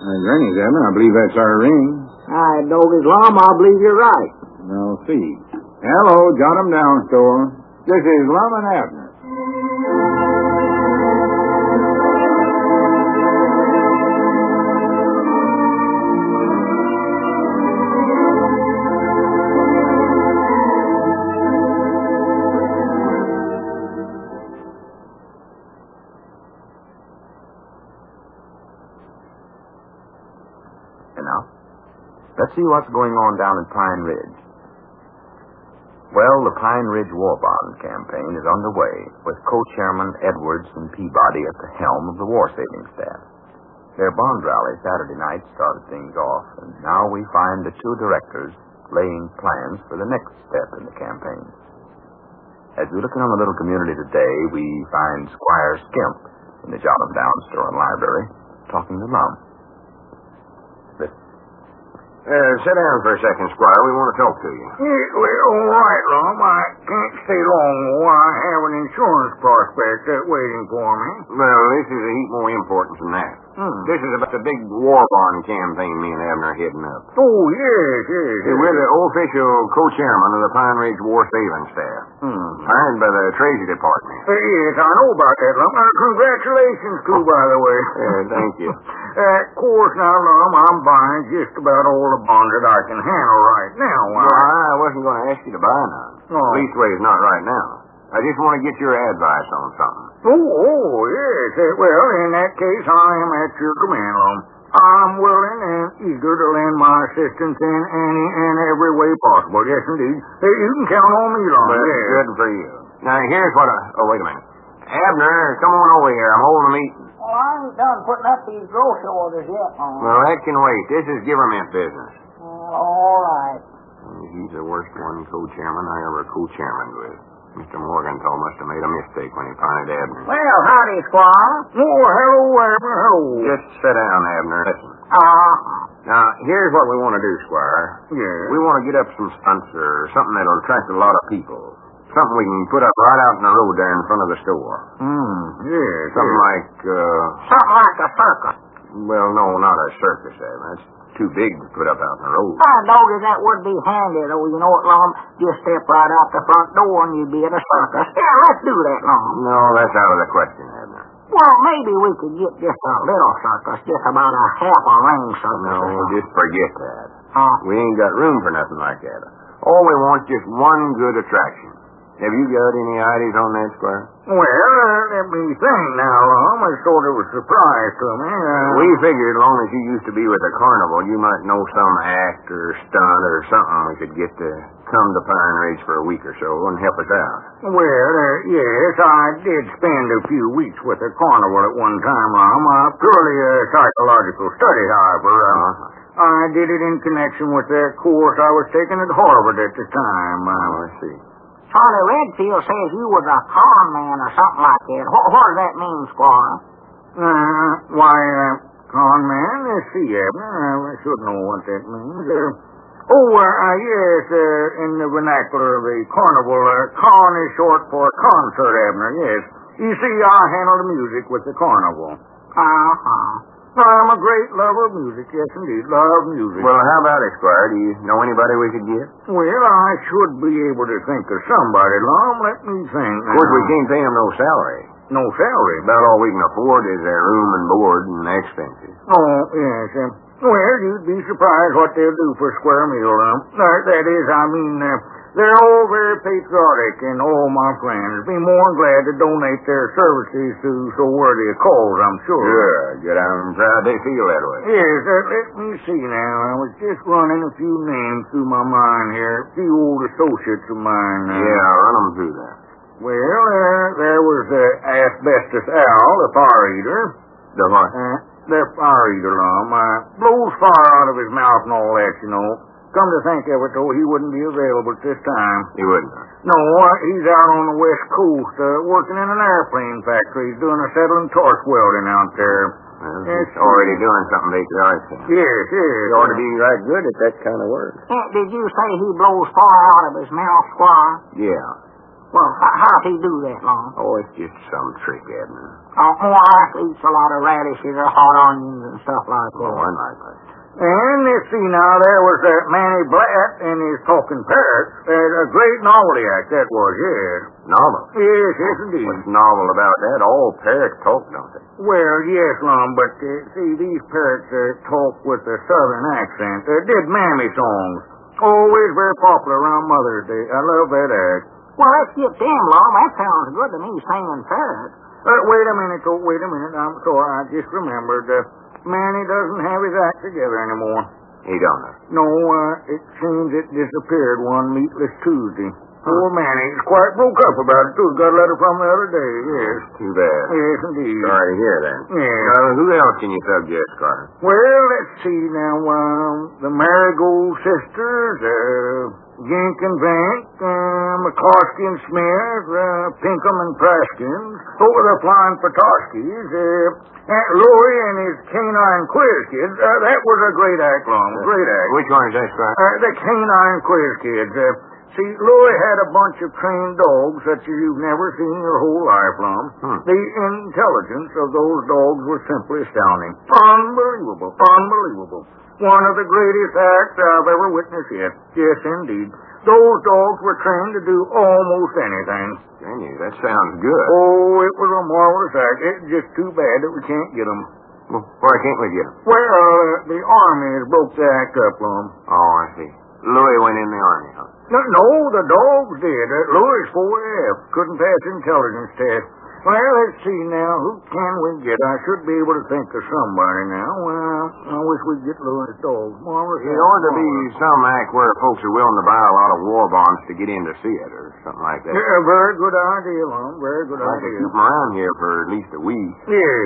Granny's, Abner. I believe that's our ring. Doggy's Lum, I believe you're right. I'll see. Hello, jot 'em down, store. This is Lum and Abner. Let's see what's going on down at Pine Ridge. Well, the Pine Ridge War Bond campaign is underway, with co-chairman Edwards and Peabody at the helm of the War Savings Staff. Their bond rally Saturday night started things off, and now we find the two directors laying plans for the next step in the campaign. As we look in on the little community today, we find Squire Skimp in the Jot 'em Down store and library, talking to Lum. Sit down for a second, Squire. We want to talk to you. Yeah, well, all right, Lum. I can't stay long, though. I have an insurance prospect waiting for me. Well, this is a heap more important than that. This is about the big war bond campaign me and Abner are heading up. Oh, yes. We're the official co-chairman of the Pine Ridge War Savings Staff. Hired by the Treasury Department. Yes, I know about that, Lum. Congratulations, too, by the way. Thank you. Of course, now, Lum, I'm buying just about all the bonds that I can handle right now. Well, I wasn't going to ask you to buy none. Oh. Leastways, not right now. I just want to get your advice on something. Oh, yes. Well, in that case, I am at your command, Lum. I'm willing and eager to lend my assistance in any and every way possible. Yes, indeed. You can count on me, Lum. That's good for you. Now, here's what Oh, wait a minute. Abner, come on over here. I'm holding a meeting. Well, I ain't done putting up these grocery orders yet, Lum. Well, that can wait. This is government business. All right. He's the worst one co-chairman I ever co-chairmaned with. Mr. Morgenthau must have made a mistake when he appointed Abner. Well, howdy, Squire. Oh, hello, Abner. Hello. Just sit down, Abner. Listen. Now, here's what we want to do, Squire. Yeah. We want to get up some stunts or something that'll attract a lot of people. Something we can put up right out in the road there in front of the store. Yes. Something like, Something like a circus. well, no, not a circus, Abner. That's too big to put up out in the road. Doggy, that would be handy, though. You know what, Lum? Just step right out the front door and you'd be at a circus. Yeah, let's do that, Lum. No, that's out of the question, Abner. Well, maybe we could get just a little circus, just about a half a ring circus. No, just forget that. Oh. We ain't got room for nothing like that. All we want is just one good attraction. Have you got any ideas on that, Squire? Well, let me think now, Lum. It's sort of a surprise to me. We figured as long as you used to be with the carnival, you might know some act or stunt or something we could get to come to Pine Ridge for a week or so and help us out. Well, yes, I did spend a few weeks with the carnival at one time, Lum. Purely a psychological study, however. I did it in connection with the course I was taking at Harvard at the time. I see. Charlie Redfield says you was a con man or something like that. What does that mean, Squire? Con man? See, Abner, I should know what that means. Yes, in the vernacular of the carnival, con is short for concert, Abner, yes. You see, I handle the music with the carnival. I'm a great lover of music, yes, indeed. Love music. Well, how about it, Squire? Do you know anybody we could get? Well, I should be able to think of somebody, Lum. Let me think. Of course, we can't pay them no salary. No salary? About all we can afford is their room and board and expenses. Oh, yes. Well, you'd be surprised what they'll do for a square meal, Lum. That is, I mean, they're all very patriotic, and all my friends be more than glad to donate their services to so worthy a cause, I'm sure. Good. I'm proud they feel that way. Yes, let me see now. I was just running a few names through my mind here. A few old associates of mine. Yeah, run them through that. Well, there was Asbestos Al, the fire eater. The what? The fire eater, Lum. Blows fire out of his mouth and all that, you know. Come to think of it, though, he wouldn't be available at this time. He wouldn't? No, he's out on the West Coast, working in an airplane factory. He's doing acetylene torch welding out there. Well, he's already doing something patriotic. Yes. He ought to be right good at that kind of work. Did you say he blows fire out of his mouth, Squire? Yeah. Well, how'd he do that, Lum? Oh, it's just some trick, Abner. More likely eats a lot of radishes or hot onions and stuff like that. Oh, unlikely. And let's see now, there was Manny Blatt and his talking parrots. A great novelty act that was, yes. Novel? Yes, indeed. What's novel about that? All parrots talk, don't they? Well, yes, Lum, but see, these parrots talk with a southern accent. Did mammy songs. Always very popular around Mother's Day. I love that act. Well, let's get them, Lum. That sounds good to me, singing parrots. Wait a minute. I'm sorry. I just remembered. Manny doesn't have his act together anymore. He don't know. No, it seems it disappeared one meatless Tuesday. Poor Manny. He's quite broke up about it, too. Got a letter from the other day, yes. Too bad. Yes, indeed. Sorry to hear that. Yes. Who else can you suggest, Carter? Well, let's see now. The Marigold Sisters, Gink and Vank, McCloskey and Smith, Pinkham and Praskins, over the Flying Petoskis, Aunt Louie and his Canine Quiz Kids. That was a great act, Lum. Great act. Which one is that, Carter? The Canine Quiz Kids. See, Louie had a bunch of trained dogs such as you've never seen in your whole life, Lum. The intelligence of those dogs was simply astounding. Unbelievable. One of the greatest acts I've ever witnessed yet. Yes, indeed. Those dogs were trained to do almost anything. Can you? That sounds good. Oh, it was a marvelous act. It's just too bad that we can't get them. Well, why can't we get him? Well, the Army has broke the act up, Lum. Oh, I see. Louis went in the Army, huh? No, the dogs did. Louis 4F couldn't pass intelligence test. Well, let's see now. Who can we get? I should be able to think of somebody now. I wish we'd get Louis' dog. It ought to be some act where folks are willing to buy a lot of war bonds to get in to see it or something like that. Yeah, very good idea, Lum. Very good I'd like to keep them around here for at least a week. Yes.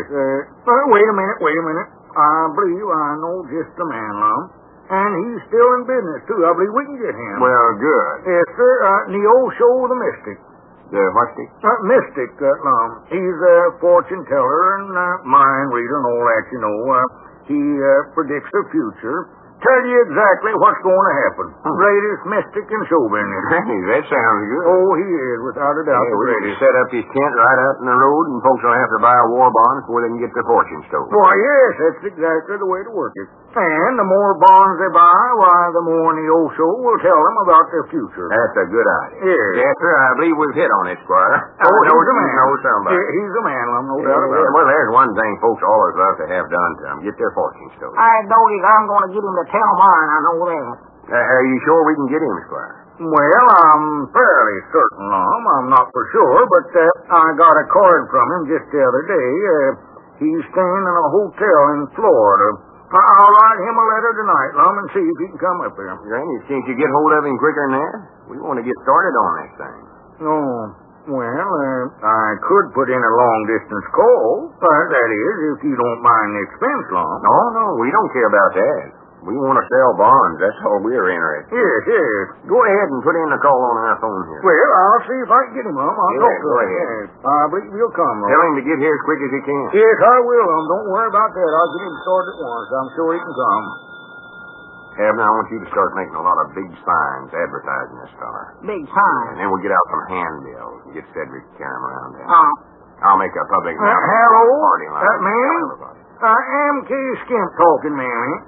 Wait a minute. I believe I know just the man, Lum. And he's still in business, too. I believe we can get him. Well, good. Yes, sir. Neosho the Mystic. What's he? Mystic, Lum. He's a fortune teller and mind reader and all that, you know. He predicts the future. Tell you exactly what's going to happen. Greatest mystic in show business. Hey, that sounds good. Oh, he is, without a doubt. Yeah, we can set up his tent right out in the road, and folks will have to buy a war bond before they can get their fortune stolen. Why, yes, that's exactly the way to work it. And the more bonds they buy, why, the more Neosho will tell them about their future. That's a good idea. Yes. Yes, sir, I believe we've hit on it, Squire. Oh, he's the man. Know somebody. Yeah, he's the man, Lum, no doubt about it. Well, there's one thing folks always love to have done to them, get their fortune stolen. I know I'm going to get him to tell mine, I know that. Are you sure we can get him, Squire? Well, I'm fairly certain, Lum. I'm not for sure, but I got a card from him just the other day. He's staying in a hotel in Florida. I'll write him a letter tonight, Lum, and see if he can come up here. Granny, can't you get hold of him quicker than that? We want to get started on this thing. Oh, well, I could put in a long-distance call. That is, if you don't mind the expense, Lum. No, we don't care about that. We want to sell bonds. That's all we're interested in. Yes. Go ahead and put in the call on our phone here. Well, I'll see if I can get him, Lum. I'll talk to go him. ahead. Yes. I believe he'll come, Lum. Tell him to get here as quick as he can. Yes, I will, Lum. Don't worry about that. I'll get him started at once. I'm sure he can come. Abner, I want you to start making a lot of big signs advertising this fella. Big signs? And then we'll get out some handbills and get Cedric to carry them around town. I'll make a public hello? party line. Ma'am? M.K. Skimp talking, ma'am.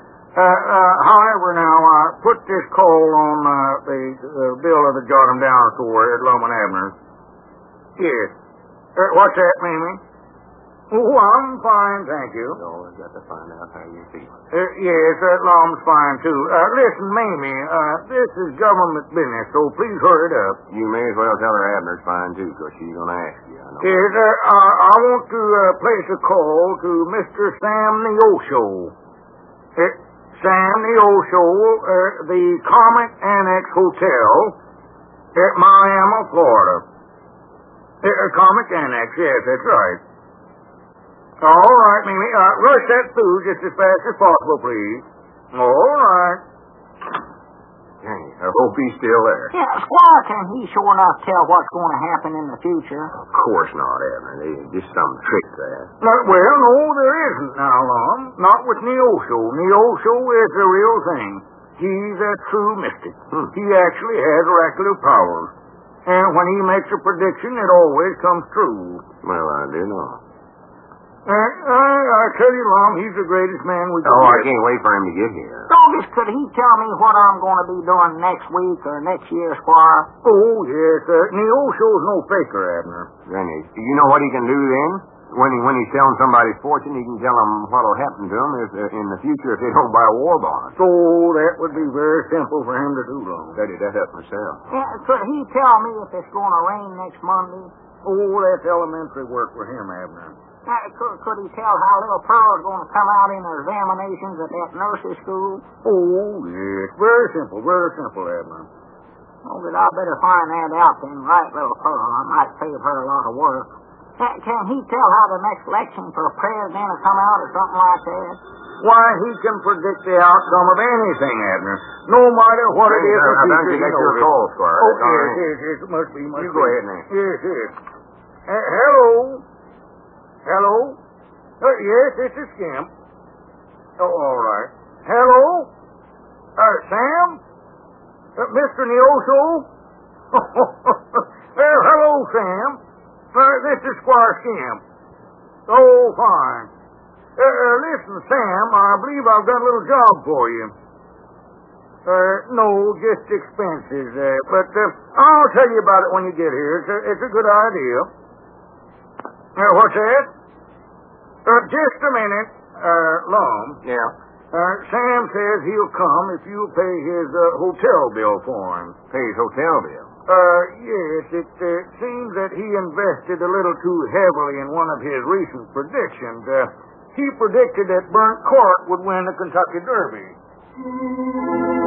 However, now, put this call on the bill of the Jot 'em Down store at Lum and Abner's. Yes. What's that, Mamie? Oh, I'm fine, thank you. You always got to find out how you feel. Yes, that Lum's fine, too. Listen, Mamie, this is government business, so please hurry it up. You may as well tell her Abner's fine, too, because she's going to ask you. I know. Yes, I want to place a call to Mr. Sam Neosho. Sam Neosho, the Comet Annex Hotel at Miami, Florida. Comet Annex, yes, that's right. All right, Mimi. Rush that through just as fast as possible, please. All right. Hey, I hope he's still there. Yeah, Squire, can he sure enough tell what's going to happen in the future? Of course not, Abner. There's just some trick there. Well, no, there isn't now, Lum. Not with Neosho. Neosho is the real thing. He's a true mystic. He actually has oracular powers. And when he makes a prediction, it always comes true. Well, I do know. I tell you, Lum, he's the greatest man we can Oh, I get. can't wait for him to get here. Doggis, could he tell me what I'm going to be doing next week or next year, Squire? Oh, yes. Neosho's no faker, Abner. Rennie, do you know what he can do then? When he's telling somebody's fortune, he can tell them what'll happen to them in the future if they don't buy war bonds. So that would be very simple for him to do, Lum. Daddy, that helps myself. Yeah, could he tell me if it's going to rain next Monday? Oh, that's elementary work for him, Abner. Could he tell how little Pearl's going to come out in her examinations at that nurse's school? Oh, yes. Very simple, Abner. Oh, but I better find that out then, right, little Pearl. I might save her a lot of work. Can he tell how the next election for president will come out or something like that? Why, he can predict the outcome of anything, Abner. No matter what it is. I think you got your call, Squire. Oh, yes, it must be. You go ahead, Nancy. Yes. Hello? Yes, this is Skimp. Oh, all right. Hello? Sam? Mr. Neosho? Hello, Sam. This is Squire Skimp. Oh, fine. Listen, Sam, I believe I've got a little job for you. No, just expenses. But I'll tell you about it when you get here. It's a good idea. What's that? Just a minute, Lum. Yeah. Sam says he'll come if you'll pay his hotel bill for him. Pay his hotel bill. Yes, it seems that he invested a little too heavily in one of his recent predictions. He predicted that Burnt Court would win the Kentucky Derby.